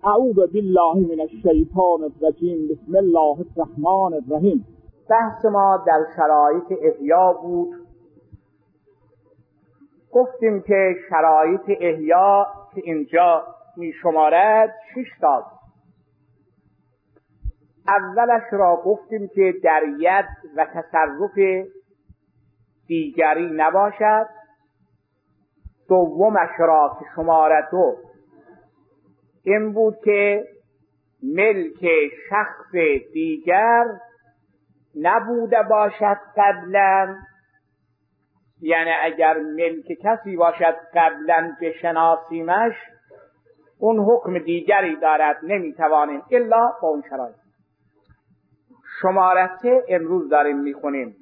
اعوذ بالله من الشیطان الرجیم. بسم الله الرحمن الرحیم. بحث ما در شرایط احیا بود. گفتیم که شرایط احیا که اینجا می شمارد 6 تا. اولش را گفتیم که در ید و تصرف دیگری نباشد. دومش را که شماره 2 این بود که ملک شخص دیگر نبوده باشد قبلا، یعنی اگر ملک کسی باشد قبلا بشناسیمش اون حکم دیگری دارد، نمیتوانیم الا با اون شرایط. شماره 3 امروز داریم میخونیم.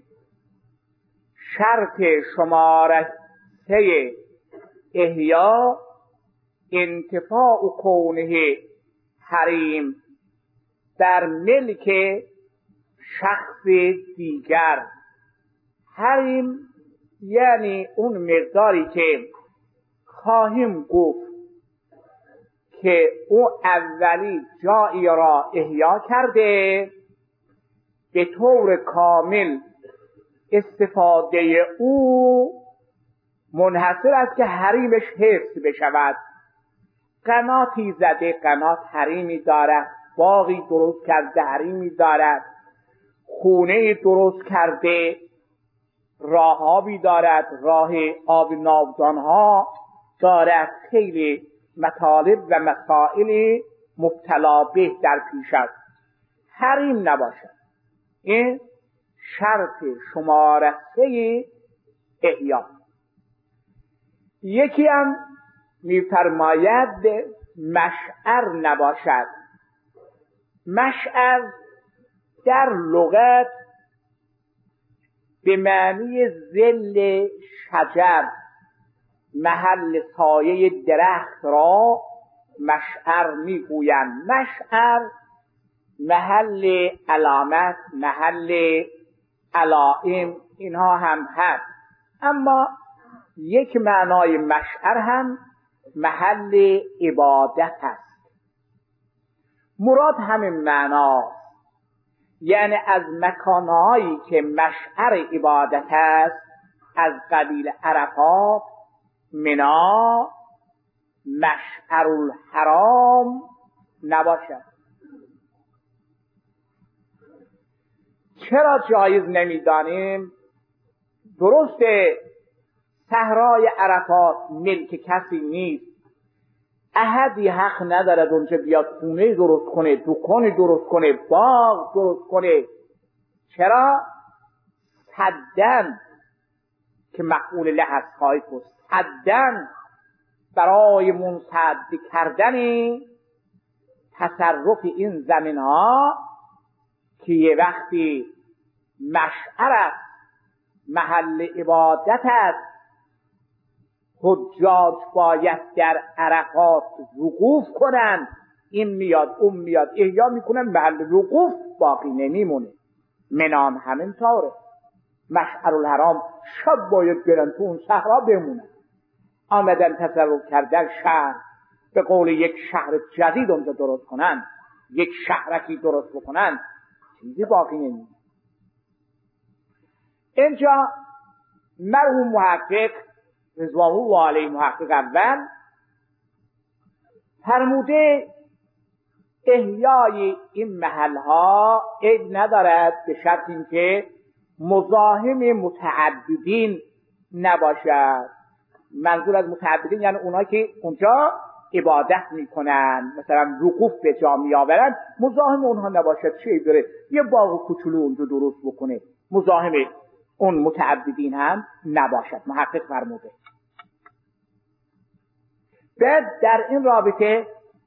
شرط شماره 3 احیا انتفاع کونه حریم در ملک شخص دیگر. حریم یعنی اون مقداری که خواهیم گفت که او اولی جایی را احیا کرده، به طور کامل استفاده او منحصر است که حریمش حفظ بشود. قناتی زده، قنات حریمی دارد. باغی درست کرده، حریمی دارد. خونه درست کرده، راهابی دارد، راه آب ناودانها دارد. خیلی مطالب و مسائل مبتلا به در پیش است. حریم نباشد. این شرط شماره 3 احیا. یکی هم میفرماید مشعر نباشد. مشعر در لغت به معنی ظل شجر، محل سایه درخت را مشعر میگویند. مشعر محل علامت، محل علائم، اینها هم هست. اما یک معنای مشعر هم محل عبادت است. مراد همین معناست، یعنی از مکانهایی که مشعر عبادت است از قبیل عرفات، منا، مشعر الحرام نباشد. چرا جایز نمیدانیم؟ درسته صحرای عرفات ملک کسی نیست، احدی حق ندارد اونجا بیاد خونه درست کنه، دکانی درست کنه، باغ درست کنه. چرا؟ صدن که مفعول له هست، خواهید بود صدن برای منصد کردن تصرف این زمین ها که یه وقتی مشعر است، محل عبادت است. حجاج باید در عرفات وقوف کنند، این میاد اون میاد احیا میکنن، محل وقوف باقی نمیمونه. منام همین طوره. مشعر الحرام شب باید برن تو اون صحرا بمونن. آمدن تصرف کردن شهر، به قول یک شهر جدید اونجا درست کنن، یک شهرکی درست بکنن، چیزی باقی نمیمونه. اینجا مرحوم محقق رضوان الله علیه، محقق اول، فرموده احیای این محلها عیب ندارد به شرط اینکه مزاحم متعددین نباشد. منظور از متعددین یعنی اونایی که اونجا عبادت میکنن، مثلا وقوف به جا میآورن، مزاحم اونها نباشد. چه عیب داره یه باغ کوچولو اونجا درست بکنه؟ مزاحم اون متعددین هم نباشد. محقق فرموده. بعد در این رابطه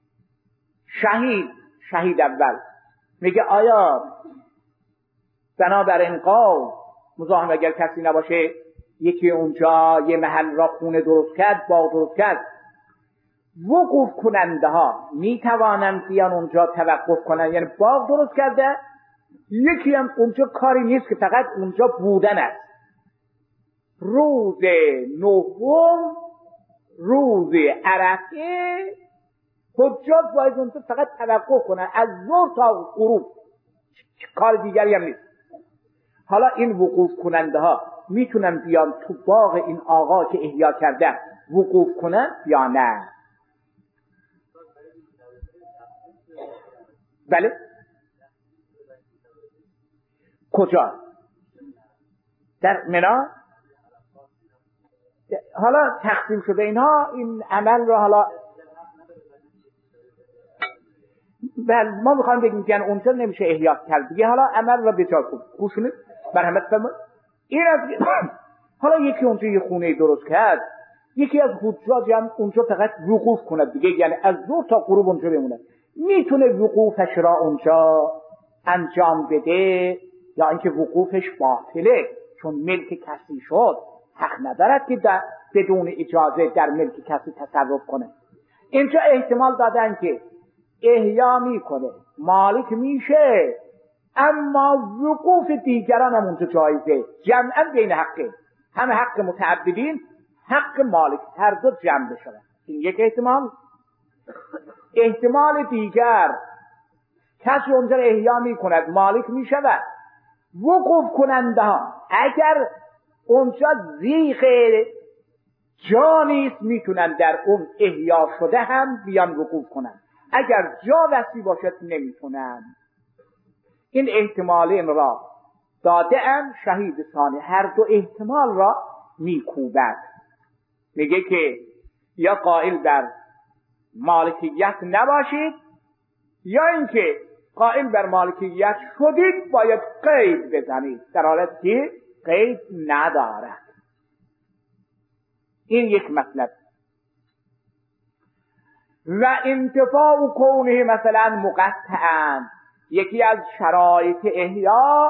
شهید اول میگه آیا بنابر این قول مزاحم اگر کسی نباشه، یکی اونجا یه محل را خونه درست کرد، باغ درست کرد، وقوف کننده ها میتوانند بیان اونجا توقف کنند؟ یعنی باغ درست کرده، یکی هم اونجا کاری نیست که فقط اونجا بودن است. روز 9 روز عرفه حجاج باید اونجا فقط توقف کنن از ظهر تا غروب، کار دیگری هم نیست. حالا این وقوف کننده ها میتونن بیان تو باغ این آقا که احیا کرده وقوف کنن یا نه؟ بله. کجا؟ در منی. حالا تقسیم شده اینها، این عمل را حالا بله ما میخوایم بگیم که اونجا نمیشه احیا کرد دیگه. حالا عمل را بچار کن گوشونید مرحمت فرمایید. این از حالا یکی اونجا یه خونه درست کرد، یکی از حجاج هم اونجا فقط وقوف کنه دیگه، یعنی از ظهر تا غروب اونجا بمونه، میتونه وقوفش را اونجا انجام بده یا اینکه وقوفش باطله چون ملک کسی شد، حق ندارد که بدون اجازه در ملک کسی تصرف کنه. اینجا احتمال دادن که احیا میکنه مالک میشه، اما وقوف دیگران هم اونجا جایزه، جمعا بین حقه، هم حق متعبدین حق مالک هر دو جمع بشه. این یک احتمال. احتمال دیگر کسی اونجا احیا میکند مالک میشود، وقوف کننده ها اگر اونجا زیغ جا نیست میتونن در اون احیا شده هم بیان وقوف کنن، اگر جا وسیع باشد نمیتونن. این احتمالین را داده ام شهید ثانی، هر دو احتمال را میکوبد. میگه که یا قائل بر مالکیت نباشید یا اینکه قائل بر مالکیت شدید باید قید بزنید در حالت که قید ندارد. این یک مطلب. و انتفاع کونه مثلا مقطعا، یکی از شرایط احیا،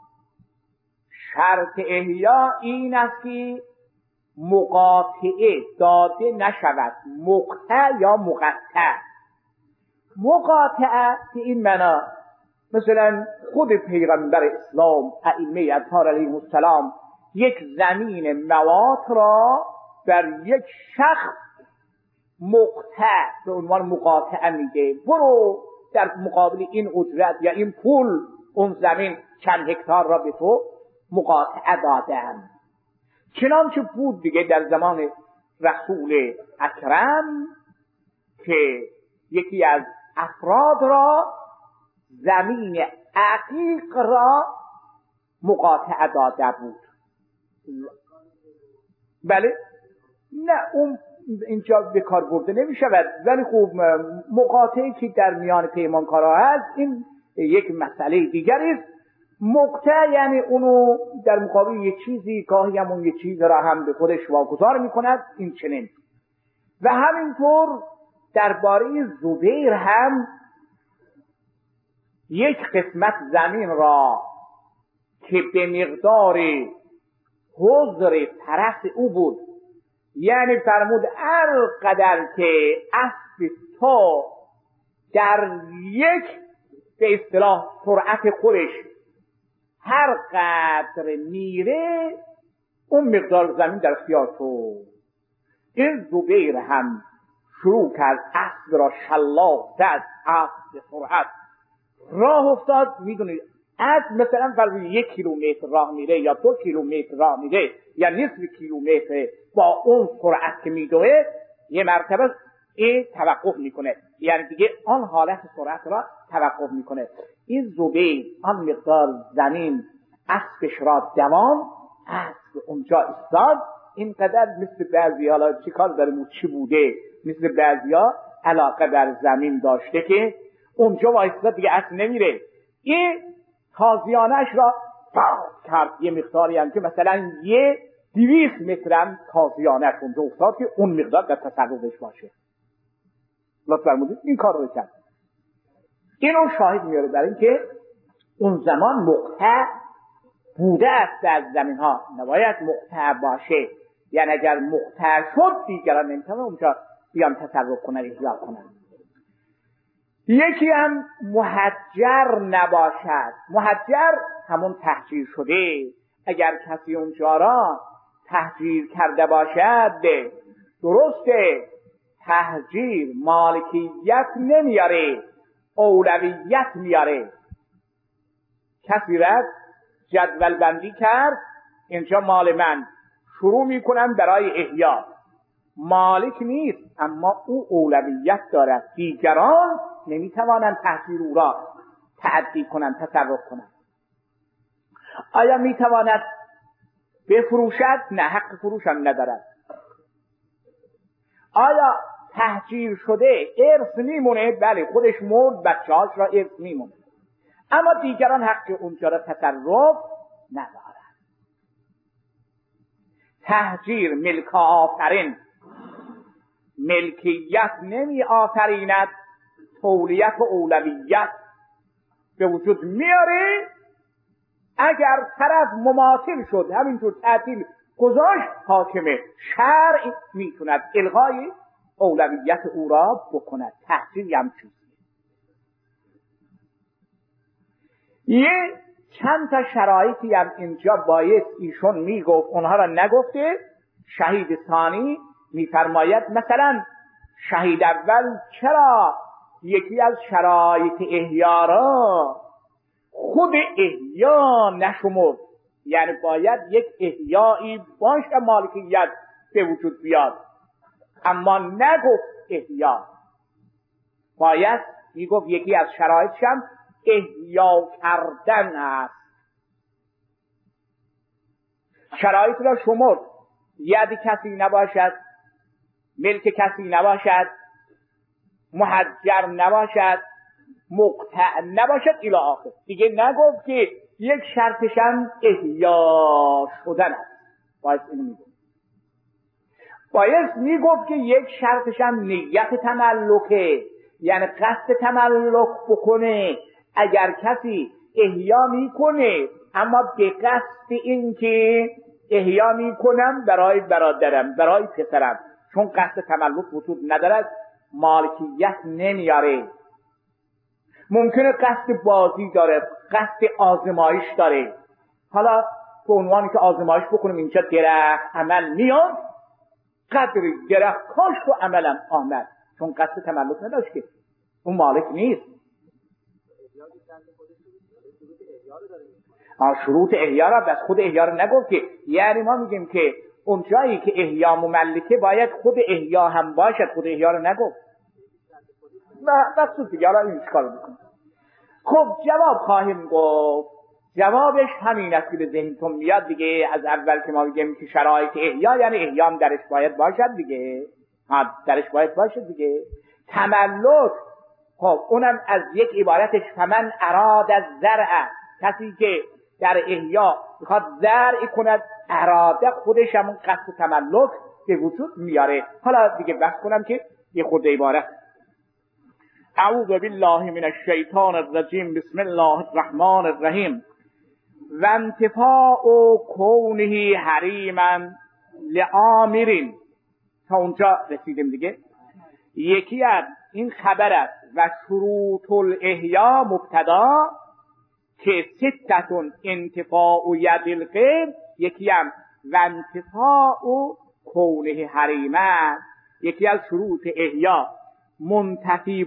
شرط احیا این است که مقاطعه داده نشود، مقطع یا مقطع. مقاطعه که این معنا مثلا خود پیغمبر اسلام ائمه اطهار علیهم السلام یک زمین موات را بر یک شخص مقطع به عنوان مقاطعه میده، برو در مقابل این اجرت یا این پول اون زمین چند هکتار را به تو مقاطعه دادن. چنانچه بود دیگه در زمان رسول اکرم که یکی از افراد را زمین عقیق را مقاطعه داده بود. بله نه اون اینجا به کار برده نمی شود، ولی خوب مقاطعه که در میان پیمانکارها هست این یک مسئله دیگری است. مقطع یعنی اونو در مقابل یک چیزی گاهی هم اون یک چیز را هم به خودش واگذار می کند، این چنین. و همینطور درباره زبیر هم یک قسمت زمین را که به مقدار حضر طرف او بود، یعنی فرمود هر قدر که اسب تو در یک به اصطلاح سرعت خودش هر قدر میره اون مقدار زمین در اختیار تو. این زبیر هم شروع کرد اسب را شلاق زد، اسب به سرعت راه افتاد. میدونید اسب مثلا فرض 1 کیلومتر راه میره یا 2 کیلومتر راه میره یا نصف کیلومتر، با اون سرعت که میدوه یه مرتبه این توقف میکنه، یعنی دیگه آن حالت سرعت را توقف میکنه. این زبیر آن مقدار زمین اسبش را دوام، اسب اونجا ایستاد. اینقدر مثل بعضی حالا چی کار داریم چی بوده، مثل بعضیا علاقه بر زمین داشته که اونجا وایستاد دیگه اسب نمیره، این تازیانش را باز کرد یه مقداری هم که مثلا 200 مترم تازیانش اونجا افتاد که اون مقدار در تصرفش باشه. لطفا فرمودید این کار رو کرد. اینو شاهد میاره برای اینکه اون زمان مقطع بوده است از زمین ها، نباید مقطع باشه، یعنی اگر مقطع شد دیگران نمیتونه اونجا بیان تصرف کنن احیا کنن. یکی هم محجر نباشد. محجر همون تحجیر شده، اگر کسی اونجا را تحجیر کرده باشد درسته، تهجیر مالکیت نمیاره، اولویت میاره. کسی رفت جدول بندی کرد اینجا مال من، شروع میکنم برای احیا. مالک نیست اما او اولویت دارد، دیگران نمیتوانند تهجیر او را تعدی کنند، تصرف کنند. آیا میتواند بفروشد؟ نه، حق فروش هم ندارد. آیا تهجیر شده ارث میمونه؟ بله، خودش مرد، بچه‌هاش را ارث میمونه، اما دیگران حق اونجا را تصرف ندارد. تهجیر ملک آفرین، ملکیت نمی آفریند، تولیت و اولویت به وجود میاره. اگر طرف مماثل شد همینطور تعطیل گذاشت، حاکم شرع میتوند الغای اولویت او را بکند. تهجیر هم چیزی. یه چند تا شرایطی هم اینجا باید ایشون میگفت، اونها را نگفته. شهید ثانی میفرماید مثلا شهید اول چرا یکی از شرایط احیا را خود احیا نشمرد؟ یعنی باید یک احیایی باشه مالکیت به وجود بیاد، اما نگفت احیا. باید میگفت یکی از شرایطش هم احیا کردن است. شرایط را شمرد، ید کسی نباشد، ملک کسی نباشد، محجر نباشد، مقطع نباشد الی آخر. دیگه نگفت که یک شرطش هم احیا شدن است. باید اینو میگفت. باید میگفت که یک شرطش هم نیت تملکه، یعنی قصد تملک بکنه. اگر کسی احیا میکنه اما به قصد این که احیا میکنم برای برادرم، برای پسرم، چون قصد تملک وجود ندارد، مالکیت نمیاره. ممکنه قصد بازی داره، قصد آزمایش داره. حالا به عنوانی که آزمایش بکنیم اینجا درخت عمل میاد، قدری درخت کاشت و عملم آمد، چون قصد تملک نداشت که اون مالک نیست. شروط احیا را بس خود احیا را نگفت که، یعنی ما میگیم که اون جایی که احیا مملکه باید خود احیا هم باشد، خود احیا را نگفت. مقصود دیگه الان این چیکار میکنه؟ خب جواب خواهیم گفت. جوابش همین است که به ذهنتون میاد دیگه. از اول که ما میگیم که شرایط احیا یعنی احیا هم درش باید باشد دیگه. درش باید باشد دیگه. تملک، خب اونم از یک عبارتش فمن اراد از زرع، کسی که در احیا میخواد زرع کند، اراده خودش هم قصد تملک به وجود میاره. حالا دیگه بحث کنم که یه خود عبارت. اعوذ بالله من الشیطان الرجیم، بسم الله الرحمن الرحیم. و انتفاع کونه حریما لآمرین. تا اونجا رسیدیم دیگه. یکی از این خبر است و شروط الاحیا مبتدا که ستتون انتفاع ید الغیر، یکی هم و انتفاع کونه حریما، یکی از شروط احیا منتفی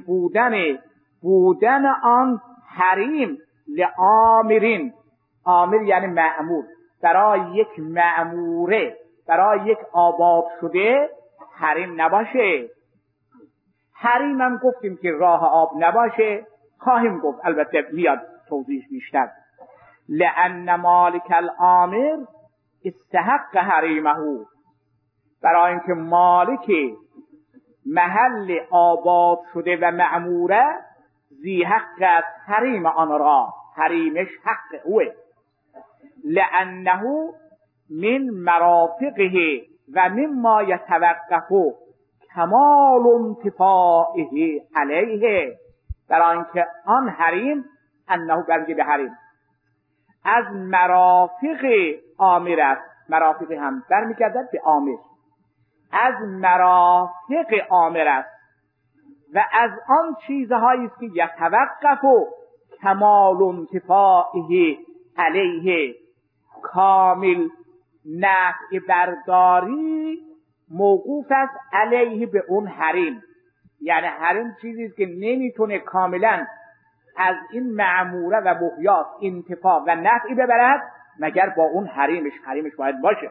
بودن آن حریم لآمرین. آمر یعنی مأمور، برای یک مأموره، برای یک آباد شده حریم نباشه. حریم هم گفتیم که راه آب نباشه، خواهیم گفت البته میاد توضیح بیشتر. لأن مالک الآمر استحق حریمه، برای اینکه مالک محل آباد شده و مأموره ذی حق است حریم آن را، حریمش حق اوه. لأنه من مرافقه و مما یتوقف کمال انتفاعه علیه، برای اینکه آن حریم، انه برگه به حریم، از مرافق آمر است. مرافق هم برمیگردد به آمر، از مرافق آمر است و از آن چیزهایی است که یتوقف کمال انتفاعه علیه، کامل نفع برداری موقوف است علیه به اون حریم، یعنی حریم چیزی که نمیتونه کاملا از این معموره و بحیات انتفاع و نفعی ببرد مگر با اون حریمش باید باشه.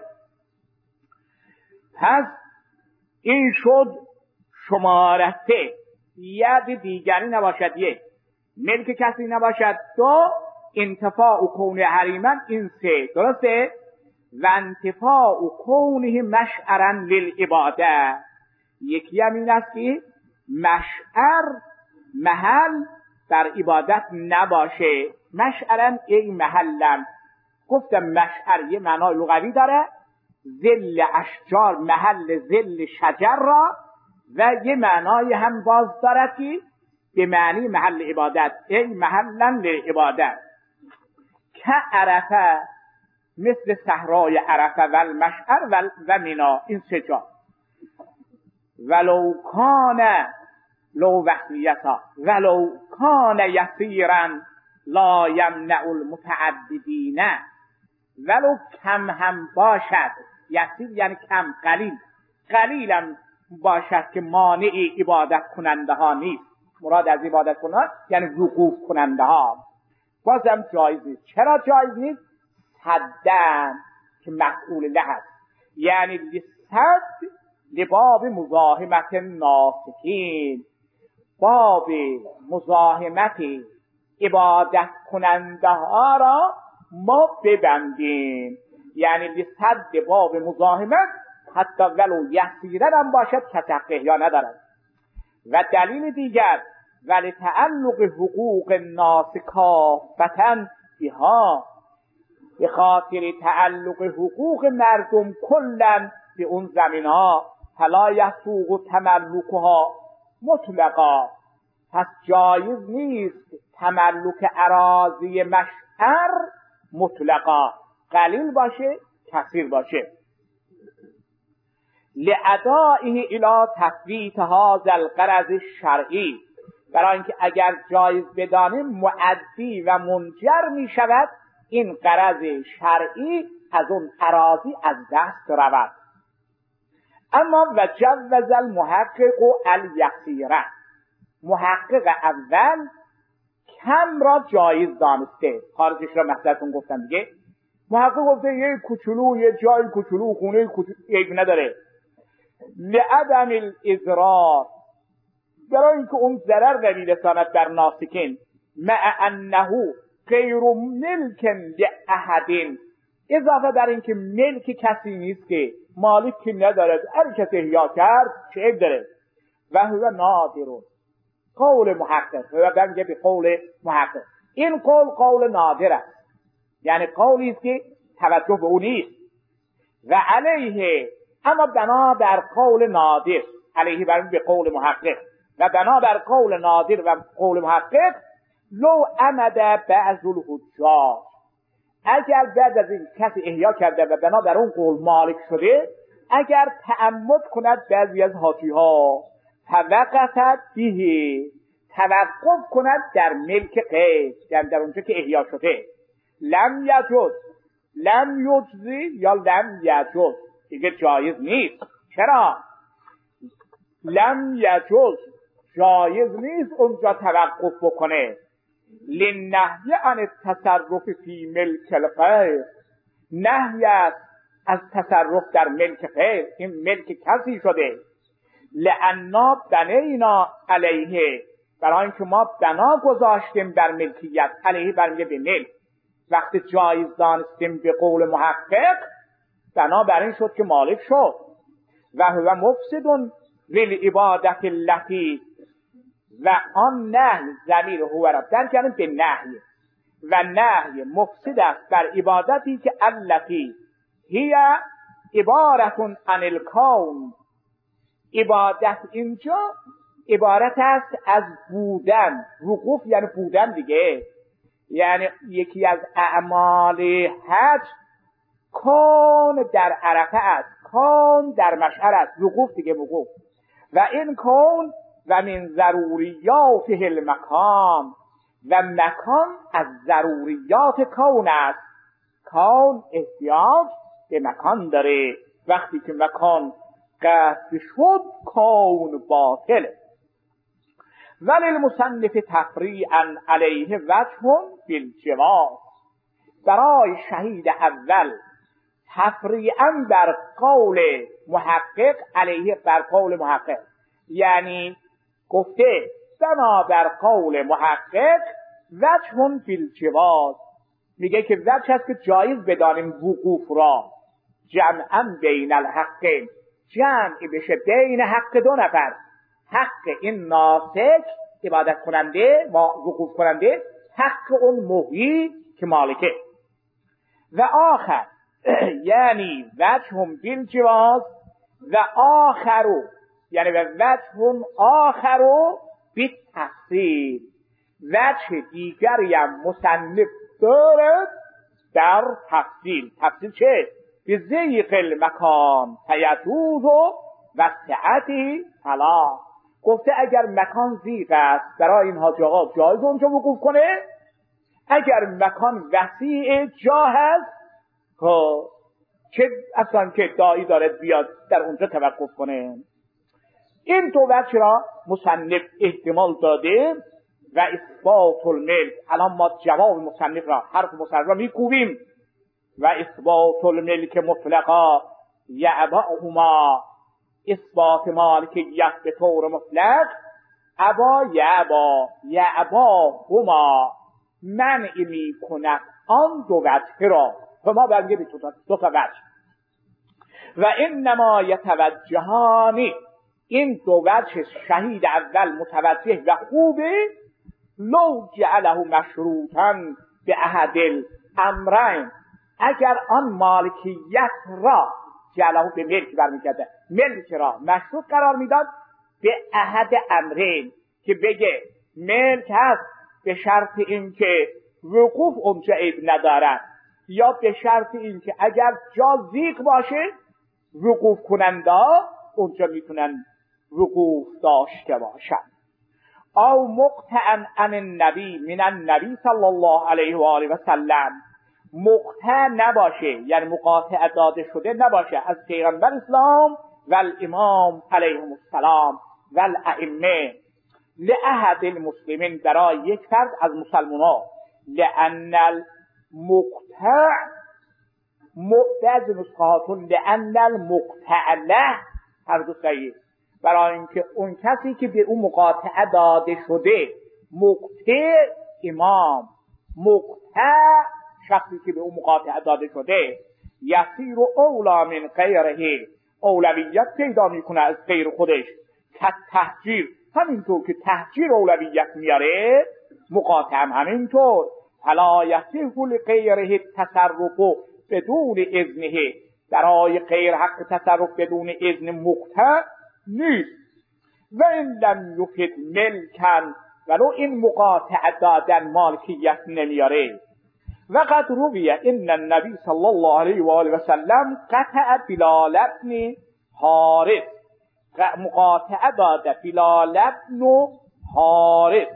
پس این شد شماره 3. ید دیگری نباشد 1، ملک کسی نباشد 2، انتفاع و کون حریمن این 3. درسته؟ و انتفاع و کونه مشعرا للعباده، یکی هم این است که مشعر محل در عبادت نباشه. مشعرا ای محلن، گفتم مشعر یه معنای لغوی داره، ظل اشجار محل ظل شجر را، و یه معنای هم باز دارد که به معنی محل عبادت، ای محلا للعبادت. که عرفه مثل صحرای عرفه و المشعر و مینا، این 3 جا. ولو کان لو وحیتا ولو کان یسیرا لا یمنع المتعددین، ولو کم هم باشد، یسیر یعنی کم، قلیلم باشد که مانع عبادت کننده ها نیست. مراد از عبادت کننده یعنی وقوف کننده ها، بازم جایز نیست. چرا جایز نیست؟ صدن که مفعول له است، یعنی صد لباب مزاحمت ناسکین، باب مزاحمت عبادت کننده ها را ما ببندیم، یعنی لصد باب مزاحمت حتی ولو یسیرن هم باشد کتق احیا ندارد. و دلیل دیگر ولتعلق حقوق الناس کافة بها، به خاطر تعلق حقوق مردم کلا به اون زمین ها، فلا یسوغ تملکها مطلقا، پس جایز نیست تملک اراضی مشعر مطلقا، قلیل باشه کثیر باشه. لادائه الی تفویت هذا الغرض الشرعی، برای اینکه اگر جایز بدانیم مؤدی و منجر می شود این غرض شرعی از اون اراضی از دست رود. اما و جوز المحقق الیسیره، محقق اول کم را جایز دانسته. خارجش را مثلتون گفتم دیگه، محقق گفته یه کوچولو، یه جای کوچولو، خونه کوچولو عیب نداره. لعدم الاضرار، برای اینکه اون ضرر نمیرساند در ناسکین، مع انه غیر ملک لاحد، اضافه بر اینکه ملک کسی نیست که مالک که ندارد، هر کسی احیا کرد چه عیب داره. و هو نادر، قول محقق، و بنگه به قول محقق، این قول نادر است، یعنی قولی است که توجه به اون نیست. و علیه، اما بنا بر قول نادر، علیه بر به قول محقق، و بنا بر قول نادر و قول محقق، لو عمد بعض الحجاج، اگر بعد از این کسی احیا کرده و بنا بر اون قول مالک شده، اگر تعمد کند بعضی از حاجی ها، توقفت به، توقف کند در ملک غیر، یعنی در اونجا که احیا شده، لم یجوز، لم یجزی یا لم یجوز، دیگه جایز نیست. چرا؟ لم یجوز، جایز نیست اونجا توقف بکنه. لنهی عن التصرف فی ملک الغیر، نهی است از تصرف در ملک غیر، این ملک کسی شده. لأننا بنینا علیه، برای اینکه ما بنا گذاشتیم بر ملکیت، علیه برمیگه به ملک. وقتی جایز دانستیم به قول محقق، بنا بر این شد که مالک شد. و هو مفسد للعبادت التي، و آن نهی ضمیر هو را در کردن به نهی، و نهی مفسد است بر عبادتی که التي هی عبارت عن الکون، عبادت اینجا عبارت است از بودن، وقوف یعنی بودن دیگه، یعنی یکی از اعمال حج کون در عرفه است، کون در مشعر است، وقوف دیگه وقوف. و این کون و من ضروریاته المکان، و مکان از ضروریات کون است، کون احتیاج به مکان داره. وقتی که مکان قطع شد کون باطله. ولی المصنف تفریعا علیه وجه بالجواز، برای شهید اول تفریعا بر قول محقق علیه بر قول محقق، یعنی گفته بنا بر قول محقق وجه بالجواز، میگه که وجه هست که جایز بدانیم وقوف را جمعا بین الحقین، جمعی بشه بین حق دو نفر، حق این ناسک عبادت کننده و وقوف کننده، حق اون محیی که مالکه. و آخر یعنی وجه بالجواز و آخرو یعنی وجه آخرو بالتفصیل، وجه دیگری هم مصنف دارد در تفصیل. تفصیل چه؟ به ضیق المکان فیجوز و سعتی فلا، گفته اگر مکان ضیق است برای این حاج آقا جایز اونجا وقوف کنه، اگر مکان وسیع جا هست که اصلا که داعی داره بیاد در اونجا توقف کنه. این دو وجه را مصنف احتمال داده و اثبات الملک. الان ما جواب مصنف را، حرف مصنف را میکوبیم. و اثبات الملک مطلقا یعباهما، اثبات مالکیت به طور مطلق یعباهما منع می کند آن دو وجه را. ما برگردیم دو تا وجه. و انما یتوجهانی، این دو وجه شهید اول متوجه و خوبه، لو جعله مشروطا به احد الامرین، اگر آن مالکیت را جعله به ملک برمیگرده، ملک را مشروط قرار میداد به احد امرین، که بگه ملک هست به شرط اینکه وقوف اونجا عیب ندارد، یا به شرط اینکه اگر جا ضیق باشه وقوف کننده اونجا میتونن وقوف داشته باشن. او مقطعا عن النبی من النبی صلی الله علیه و آله و سلم، مقطع نباشه یعنی مقاطع داده شده نباشه از پیغمبر اسلام و الامام علیهم السلام و الائمه، لأحد المسلمین، برای یک فرد از مسلمانان، لأن المقطع بعض نسخاتون لأن المقطع له، هر دو صحیح، برای اینکه اون کسی که به اون مقاطعه داده شده، مقطع امام، مقطع شخصی که به اون مقاطعه داده شده، یسیر اولا من غیره، اولویت پیدا میکنه از غیر خودش، که تهجیر، همینطور که تهجیر اولویت میاره مقاطعه همینطور، فلا یصح لغیره التصرف بدون اذنه، برای غیر حق تصرف بدون اذن مقطع نیست. و این لم یفد ملکن، ولو این مقاطعه دادن مالکیت نمیاره. و قد روی ان النبی صلی الله علیه و آله و سلم قطع بلال ابن حارث، مقاطعه داده بلال ابن حارث،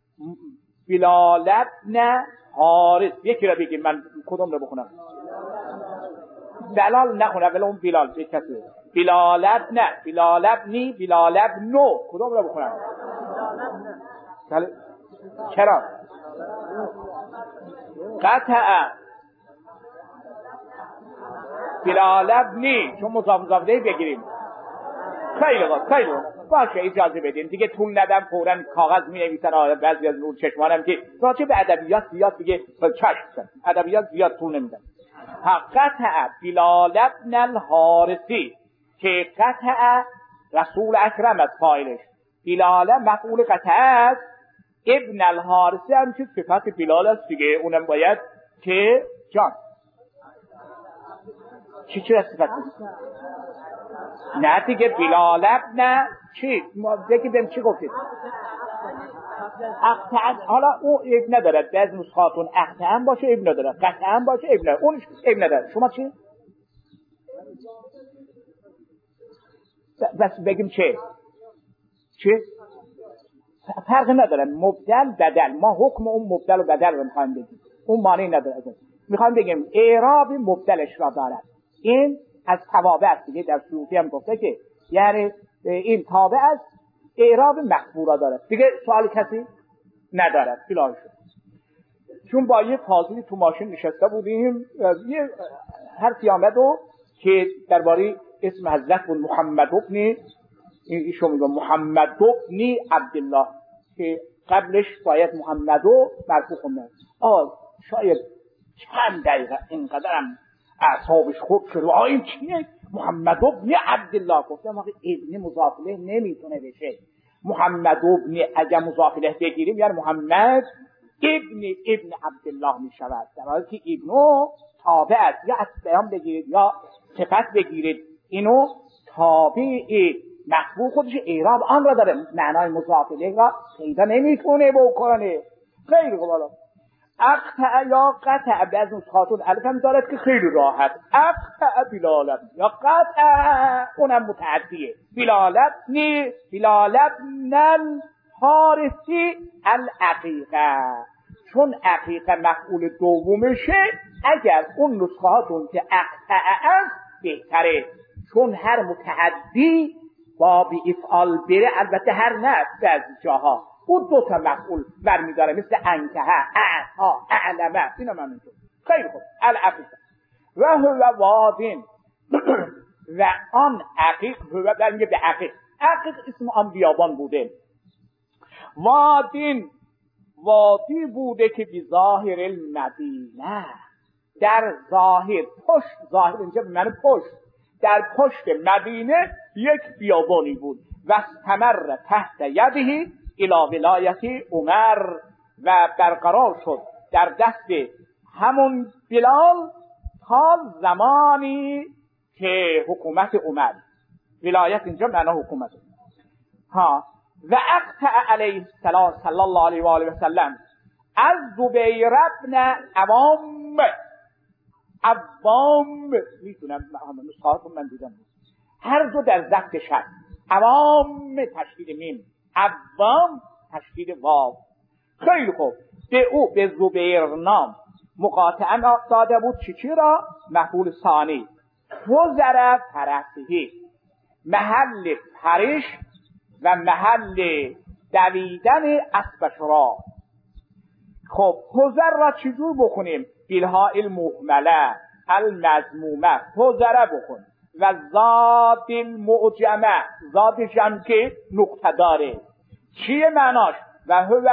بلال ابن حارث. یکی را بگیم، من کدوم رو بخونم؟ بلال نخونه، ولی اون بلال چه کسی؟ بلال ابن، بلال ابنی، بلال ابنو، کدوم رو بخونم؟ چرا؟ قطع بلال ابنی، چون مضاف بگیریم. خیلی باشه اجازه بدین دیگه، طول ندم فوراً کاغذ می نویسن بعضی از نور چشمانم که راجع به ادبیات زیاد دیگه چشم، ادبیات زیاد طول نمیدن. قطع بلال ابن الحارثی، که قطع رسول اکرم از فاعلش، بلال مفعول قطع است، ابن الحارثی هم که صفت بلال است دیگه، اونم باید که جان چی از صفت نه دیگه، بلال ابن چی؟ دیگه بهم چی گفتید؟ اقطعا، حالا او ابن نداره، بعض نسخاتون اقطعا باشه ابن نداره، قطعا باشه ابن نداره، اونش ابن نداره. شما چی؟ بس بگیم چه؟ فرق نداره، مبدل بدل، ما حکم اون مبدل و بدل رو میخوایم بگیم، اون معنی نداره. میخوایم بگیم اعراب مبدلش را دارد. این از توابع است دیگه، در سیوطی هم گفته که یعنی این تابع از اعراب مخفورا دارد. دیگه سوال کسی ندارد. فلان شد. چون با یه فاضلی تو ماشین نشسته بودیم، یه حرفی آمد و که درباره اسم حضرت بود محمد ابن، ایشون میگه محمد ابن عبدالله، که قبلش باید محمدو مرفوع کنه. شاید چند دقیقه اینقدرم اعصابش خوب شد. این چیه؟ محمد ابن عبدالله. گفتم آخه ابن مضاف الیه نمیتونه بشه. محمد ابن اگه مضاف الیه بگیریم یعنی محمد ابن عبدالله می شود، در حالی که ابنو تابع است. یا از بیان بگیرید یا صفت بگیرید، اینو تابع مخفوع خودش اعراب آن را داره، معنای مضاف الیه را پیدا نمیتونه بکنه. خیلی خوب. اقطع یا قطع، بعض نسخاتون الف هم دارد که خیلی راحت، اقطع بلالب یا قطع اونم متعدیه. بلالب نل حارسی العقیقه، چون عقیقه مفعول دومشه، اگر اون نسخاتون که اقطع است بهتره، چون هر متعدی با بی افعال بره، البته هر نه بعضی جاها اون دو تا مفعول برمیداره، مثل انکه، اعطا، اعلمه. اینا من میگم. خیلی خوب. العقیقه و هو وادین و آن عقیق، هو برمیگه به عقیق. عقیق اسم آن بیابان بوده. وادین وادی بوده که بی ظاهر المدینه، در ظاهر پشت، ظاهر اینجا به معنی پشت، در پشت مدینه یک بیابانی بود. و استمر تحت یده الی ولایت عمر، و برقرار شد در دست همون بلال تا زمانی که حکومت عمر، ولایت اینجا معنی حکومت و اقطع علیه السلام صلی الله علیه و آله و سلم از زبیر ابن عوام میتونم نسخاتون من دیدم هر دو در ضبط شد. عوام تشدید میم، عوام تشدید واو. خیلی خوب. به او به زبیر نام مقاطعا داده بود چی را؟ مفعول ثانی. وزر فرسهی، محل پرش و محل دویدن اسبش را. خب حضر را چجور بکنیم؟ بالها المهمله المضمومه، حضره بکن. و زاد المعجمه، زاد جمع که نقطه داره. چیه معناش؟ و هو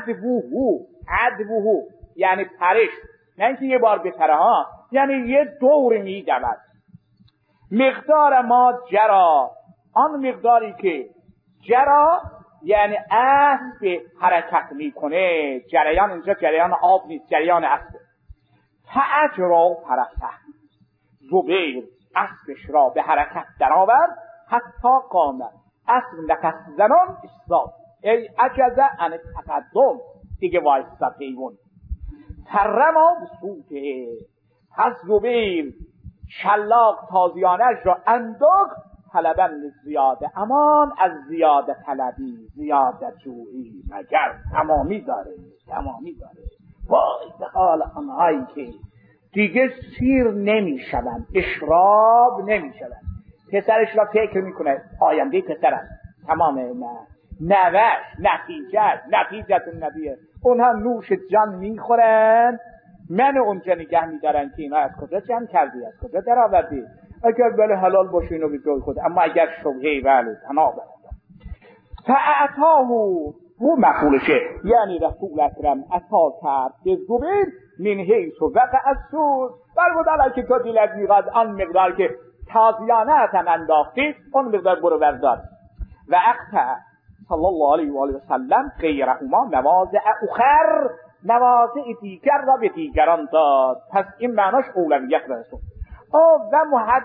عدوه یعنی پرش، نه اینکه یه بار بپره ها، یعنی یه دور میدود. مقدار ما جرا، آن مقداری که جرا یعنی اسب حرکت میکنه. جریان اینجا جریان آب نیست، جریان اسب. فاجرا فرسه، زبیر اسبش را به حرکت درآورد حتی قامت، اسب نفس زنان ایستاد، ای عجزه عن التقدم، دیگه وایستاد حیوان. ترما بسوته، پس زبیر شلاق تازیانش را انداخت، طلبن زیاده امان، از زیاده طلبی زیاده جویی، مگر تمامی داره. وای به حال آنهایی که دیگه سیر نمیشون، اشراب نمیشون. پسرش را فکر میکنه آینده پسرم، تمام نوش نتیجه النبیه، اونها نوش جان میخورن، من اونجا نگه میدارن که اینا از کجا جمع کردی، از کجا در آوردی. اگر بله حلال باشه اینو به جای خود، اما اگر شبهه بله تناب فاعطاه، او مفعولشه، یعنی رسول اکرم عطا کرد به زبیر من حیث وقع السود، برگردن که تو دیلت میقاد آن مقدار که تازیانه هم انداختی اون مقدار برو بردار. و اقطع صلی الله علیه و آله و سلم غیرهما مواضع اخر، مواضع دیگر را به دیگران داد. پس این معناش اولویت رسول. و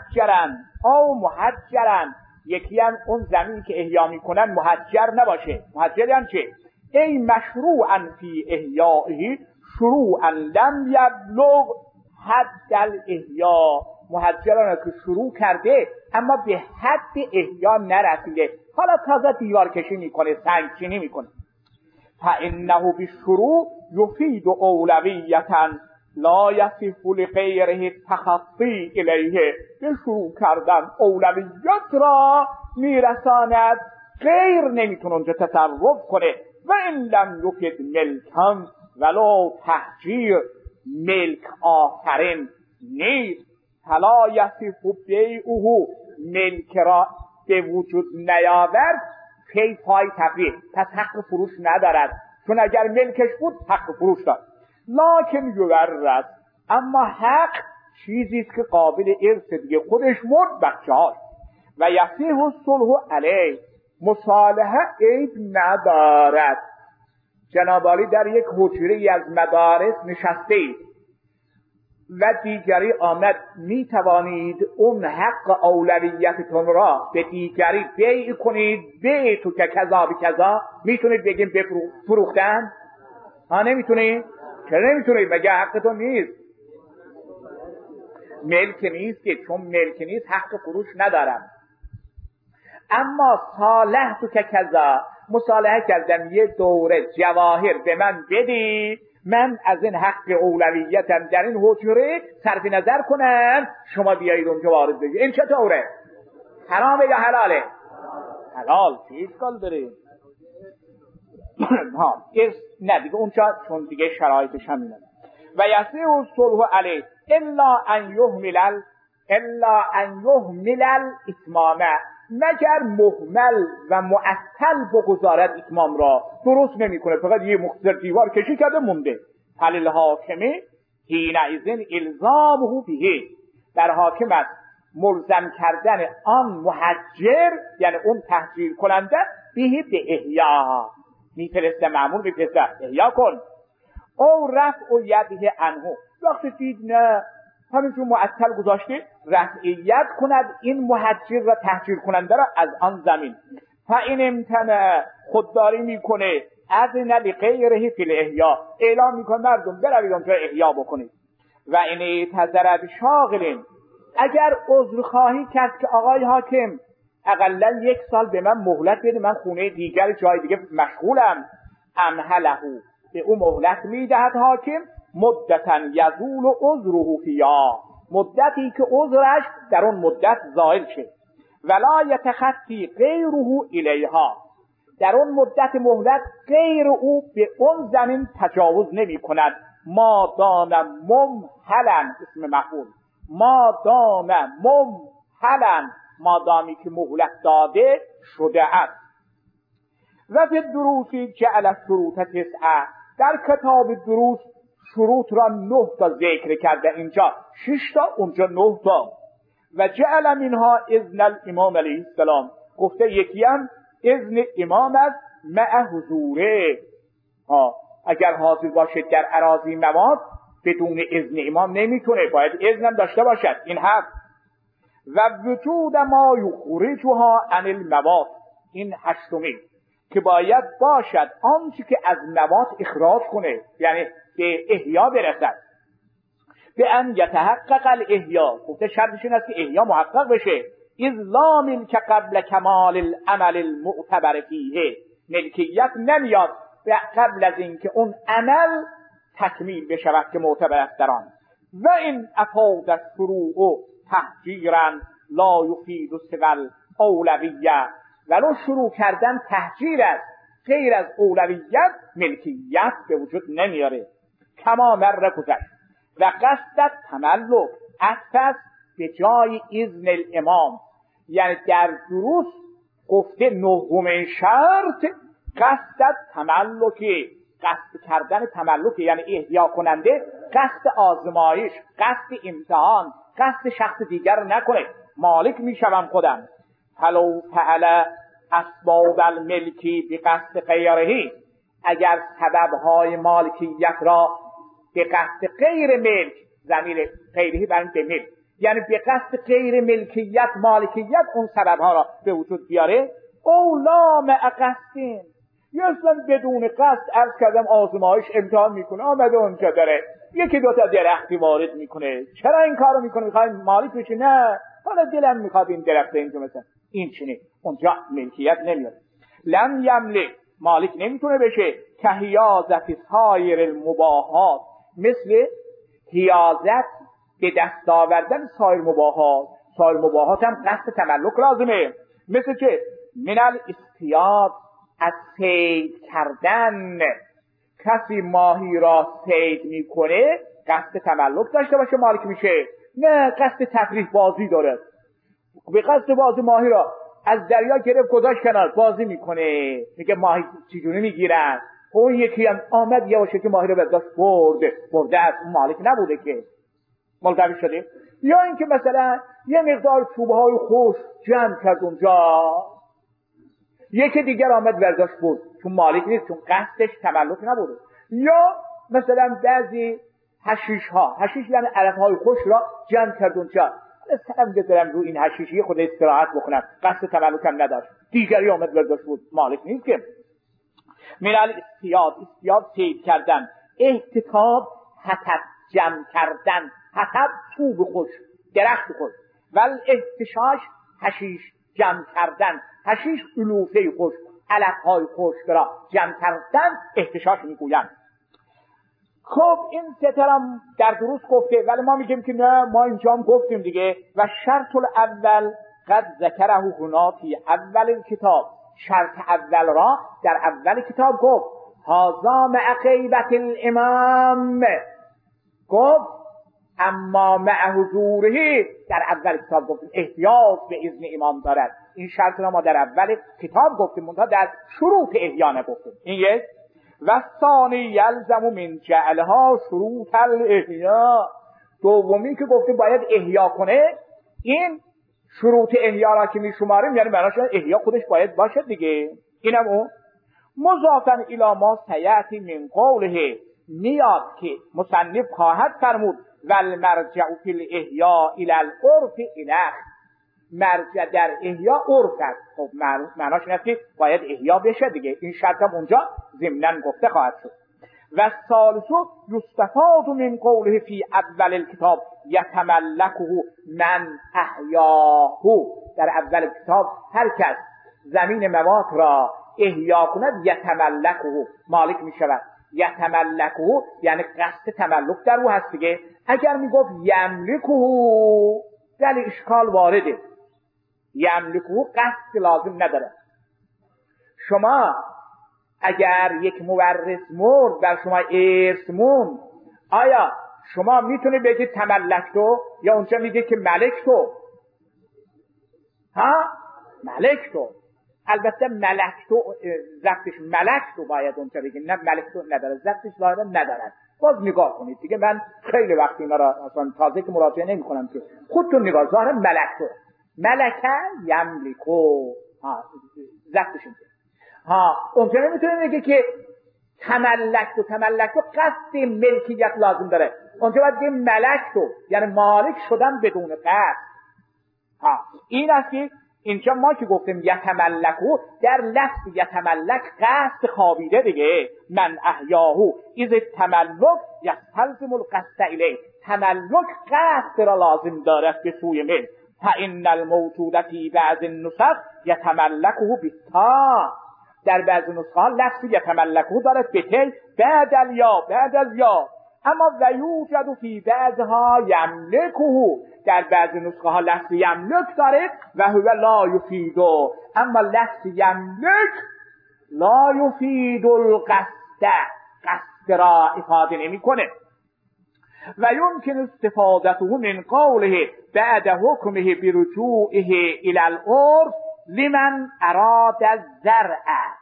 محجرن، یکی هم اون زمین که احیا میکنن محجر نباشه. محجر یعنی چه؟ ای مشروعا فی احیائه شروعا لم یبلغ حد الاحیا، محجرانه که شروع کرده اما به حد احیا نرسیده، حالا تازه دیوار کشی میکنه، سنگ چینی میکنه. فانه بالشروع یفید اولویتا لا یصف لغیره تخطی الیه، به شروع کردن اولویت را میرساند، غیر نمیتونه اونجا تصرف کنه. و این لم یفد ملکان ولو تحجیر، ملک آفرین نیست. فلا یصح بیعه، ملک را به وجود نیاورد پی پای تفریح، پس حق فروش ندارد، چون اگر ملکش بود حق فروش دارد. لکن یورث، اما حق چیزی است که قابل ارث دیگه، خودش مرد بچه‌هاش. و یصح الصلح علیه، مصالحه عیب ندارد. جناب عالی در یک حجره از مدارس نشسته اید و دیگری آمد، می توانید اون حق اولویتتون را به دیگری بیع کنید، بیع تو که کذا به کذا، میتونید بگیم فروختن؟ نمیتونید؟ چرا نمیتونید؟ مگه حقتون نیست؟ ملک نیست که، چون ملک نیست حق فروش ندارم. اما صالح تو که کذا، مصالحه کردم یه دوره جواهر به من بدی، من از این حق اولویتم در این حجره صرف نظر کنم، شما بیایید اونجا وارد بگید. این چطوره؟ حرامه یا حلاله؟ حلال. چه اشکال داره؟ نه دیگه اونجا چون دیگه شرایطش همینه. و یصح الصلح علیه الا ان یهمل الاتمام، مگر مهمل و معطل بگذارد اتمام را، درست نمیکنه، فقط یه مختصر دیوار کشی کرده مونده. حل حاکمه حینئذ الزامه به، در حاکم است ملزم کردن آن محجر، یعنی اون تحجیر کننده، به احیا، میفرسته معمول میفرسته احیا کن. او رفع و یده عنه، وقتی دید نه همینجور معطل گذاشته، رفعیت کند این محجر و تحجیر کننده را از آن زمین. فاین امتنع، خودداری میکنه، اذن لغیره فی الاحیا، اعلام میکنه مردم بروید اونجا احیا بکنید. و این اعتذر بشاغل، اگر عذر خواهی کرد که آقای حاکم اقلا 1 سال به من مهلت بده، من خونه دیگر جای دیگه مشغولم، امهله، به او مهلت میدهد حاکم، مدتا یزول عذره فیها، مدتی که عذرش در اون مدت زائل شه. ولا یتخطی غیره الیها، در اون مدت مهلت غیر او به اون زمین تجاوز نمی کند. ما دام ممهلا، اسم مفعول، ما دام ممهلا، ما دامی که مهلت داده شده است. و فی الدروس جعل الشروط 9، در کتاب دروس شروط را 9 تا ذکر کرده، اینجا 6 تا اونجا 9 تا. و جعل منها اذن الامام علیه السلام، گفته یکی هم اذن امام است مع حضوره، اگر حاضر باشد در اراضی مواد بدون اذن امام نمیتونه، باید اذنم داشته باشد. این حق. و وجود ما یخرجها عن المواد، این 8می که باید باشد آنچه که از مواد اخراج کنه، یعنی به احیا برسد. به ان یتحقق الاحیا، گفته شرطش این است که احیا محقق بشه. اذ لا ملک قبل کمال العمل المعتبر فیه، ملکیت نمیاد قبل از اینکه اون عمل تکمیل بشود که معتبر است در آن. و این افاد الشروع تحجیرا لا یفید سوى الاولویه، ولو شروع کردن تحجیر است، غیر از اولویت ملکیت به وجود نمیاره. کما مر گذشت. و قصد تملک اساس به جای اذن الامام، یعنی در دروس گفته 9مین شرط قصد تملک، قصد کردن تملک یعنی احیا کننده، قصد آزمایش، قصد امتحان، قصد شخص دیگر نکنه، مالک میشوم خودم. فلو فعل اسباب الملکی به قصد غیره، اگر سببهای مالکیت را به قصد غیر ملک، ضمیر غیره برمی به ملک، یعنی به قصد غیر ملکیت مالکیت اون سببها را به وجود بیاره، او لا مع قصدین، یا اصلا بدون قصد، عرض کردم آزمایش امتحان میکنه، آمده اونجا داره 1-2 تا درختی وارد میکنه، چرا این کارو میکنه؟ میخوای مالک بشی؟ نه، حالا دلم میخواد این درخت اینجا مثلا این چنین، اونجا ملکیت نمیاد. لم یملک، مالک نمیتونه بشه. که حیازت سایر المباحات، مثل حیازت به دست آوردن سایر مباحات. سایر مباحات هم قصد تملک لازمه. مثل که من الاصطیاد، از صید کردن. کسی ماهی را صید میکنه قصد تملک داشته باشه مالک میشه، نه قصد تفریح بازی داره، به قصد بازی ماهی را از دریا گرفت گذاشت کنار بازی میکنه، میگه ماهی چجوری میگیرن. اون یکی هم آمد یه باشه که ماهی را برداشت برده از اون مالک نبوده که ملتوی شده. یا اینکه مثلا یه مقدار چوبهای خوش جمع کرد اونجا، یکی دیگر آمد برداشت برد، چون مالک نیست، چون قصدش تملک نبوده. یا مثلا بعضی حشیش یعنی علفهای خوش را جمع کرد اونجا، سرم بذارم رو این حشیشی خود استراحت بکنم، قصد تملکم نداشت، دیگری آمد برداشت برد، مالک نیست که. من الاصطیاد صید کردن، احتطاب حطب جمع کردن، حطب چوب خوش، درخت خوش، ول احتشاش حشیش جمع کردن، حشیش علوفه خوش، علفهای خوش را جمع کردن احتشاش میگویند. خب این سترم در دروس گفته، ولی ما میگیم که نه، ما اینجا هم گفتیم دیگه. و شرط الاول قد ذکره هنا فی اول کتاب، شرط اول را در اول کتاب گفت. هذا مع غیبت الامام، گفت اما مع حضوره در اول کتاب گفتیم احیاء به اذن امام دارد. این شرط را ما در اول کتاب گفتیم، منتها در شروط احیاء نگفتیم. این یک. و ثانی یلزم من جعلها شروط الاحیاء، دومی که گفتیم باید احیاء کنه، این شروط احیاء را که میشماریم یعنی معناش احیاء خودش باید باشه دیگه. اینم اون مضافن الی ما سیأتی من قوله، میاد که مصنف خواهد فرمود والمرجع فی الاحیاء الی العرف اله، مرجع در احیاء عرف است. خب معناش اینه که باید احیاء بشه دیگه، این شرط هم اونجا ضمناً گفته خواهد شد. و ثالثو یستفاد من قوله فی اول الکتاب یتملکه من احیاه، در اول کتاب هر کس زمین موات را احیا کند یتملکه مالک می شود. یتملکه یعنی قصد تملک در او هست دیگه. اگر می گفت یملکه یعنی اشکال وارده، یملکه قصد لازم نداره. شما اگر یک مورث مرد بر شما ارث موند، آیا شما میتونی بگید تملک تو، یا اونجا میگه که ملک تو؟ ها ملک تو. البته ملک تو زفتش ملک تو باید اونجا بگید، نه ملک تو نداره، زفتش ظاهرا ندارد. باز نگاه کنید دیگه، من خیلی وقتی اینا را اصلا تازه که مراجعه نمی کنم که خودتون نگاه، ظاهرا ملک تو، ملکه یملکو، ها زفتش اینجا. ها اونجا نمیتونه بگه که تملک تو قصد ملکیت لازم داره، اونجا باید بگه ملک تو یعنی مالک شدن بدون قصد. ها این است که اینجا ما که گفتیم یتملکو، در لفظ یتملک قصد خوابیده دیگه. من احیاهو اذ التملک یستلزم القصد الیه، تملک قصد را لازم دارد به سوی ملک. فان الموجود فی بعض النسخ یتملکه بالتا، در بعض نسخه ها لفظ یتملکه دارد به تی بعد از یا، اما و یوجد فی بعضها یملکه، در بعض نسخه ها لفظ یملک داره و هو لا یفید، اما لفظ یملک لا یفید القصد، قصد را افاده نمی کنه. و یمکن استفادته من قوله بعد حکمه برجوعه الى العرف لمن اراد الزرع،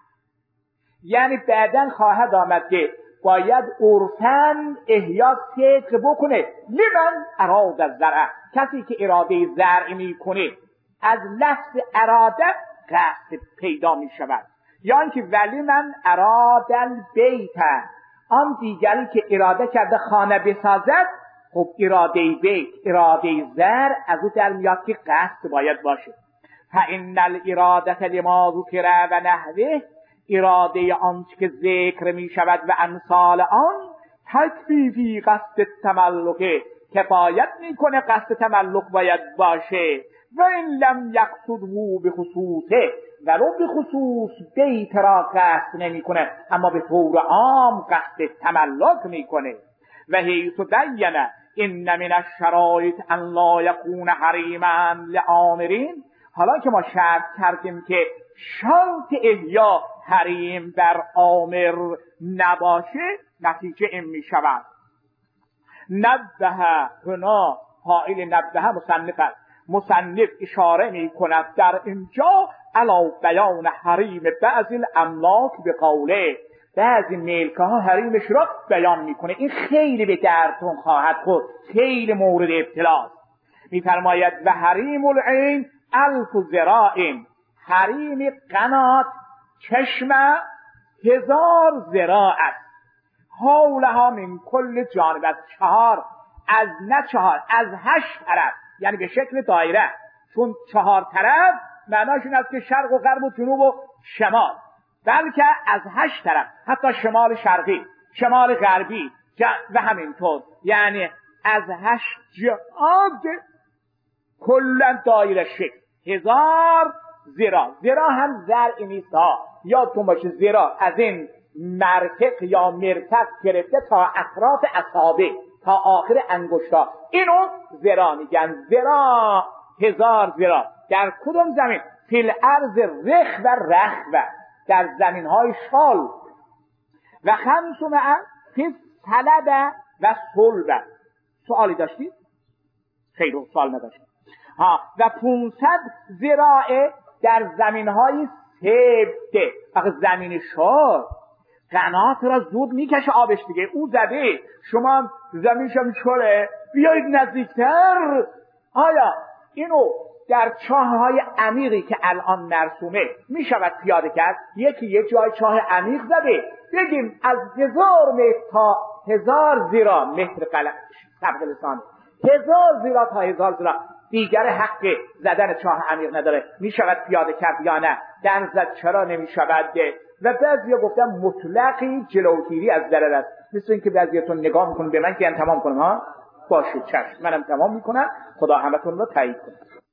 یعنی بعدن خواهد آمد که باید عرفاً احیا صدق بکنه. لمن اراد الزرع، کسی که اراده زرع میکنه، از لفظ اراده قصد پیدا می شود. یا اینکه ولی من اراد البیت، آن دیگری که اراده کرده خانه بسازد، خب اراده بیت، اراده زرع از او در میاد که قصد باید باشه. فإن الإرادة لما ذکر و نحوه، اراده آنچه که ذکر می شود و امثال آن، تکفی قصد تملک، کفایت می کنه قصد تملک باید باشه. و این لم یقصده بخصوصه، ولو بخصوص بیت را قصد نمی کنه، اما به طور عام قصد تملک می کنه. و حیث بینه ان من الشرایط ان لا یکون حریما لآمرین، حالا که ما شرط کردیم که شرط احیا حریم بر آمر نباشه، نتیجه این می شود نبه هنا فاعل نبه مصنف است. مصنف اشاره می کند در اینجا علی بیان حریم بعضی الاملاک به قوله، بعضی ملکه ها حریمش را بیان میکنه. این خیلی به دردتون خواهد خورد، خیلی مورد ابتلاست. میفرماید و حریم العین 1000 ذراع، حریم قنات چشم 1000 ذراع است. حولها من کل جانب، از 4 از نه 4 از 8 طرف، یعنی به شکل دایره، چون 4 طرف معناش این است که شرق و غرب و جنوب و شمال، بلکه از 8 طرف، حتی شمال شرقی، شمال غربی و همینطور، یعنی از 8 جهت کلا دایره شکل 1000 ذراع. ذراع هم زرع نیست ها، یادتون باشه ذراع از این مرتق یا مرتق گرفته تا اطراف اصابع تا آخر انگشتا، اینو ذراع میگن. ذراع 1000 ذراع. در کدوم زمین؟ فی الارض رخ و رخوه، در زمین های شال. و 500 فی طلب و صلب. سوالی داشتید؟ خیلی سوال نداشتید. و 500 ذراع در زمین های سبته. وقت زمین شال قنات را زود میکشه آبش دیگه، او زده، شما زمینش هم چوله، بیایید نزدیکتر. آیا اینو در چاه‌های عمیقی که الان مرسومه میشود پیاده کرد؟ یکی یک جای چاه عمیق زده، بگیم از 1000 متر تا 1000 ذراع، متر سبق لسان 1000 ذراع تا 1000 ذراع، دیگر حق زدن چاه عمیق نداره، میشود پیاده کرد یا نه؟ در زد چرا نمیشود؟ و بعضیا گفتن مطلقی جلوگیری از ضرر است. مثل اینکه بعضیاتون نگاه میکنن به من که تمام کنم ها، باشه چشم منم تمام میکنم، خدا همتون رو تایید کنه.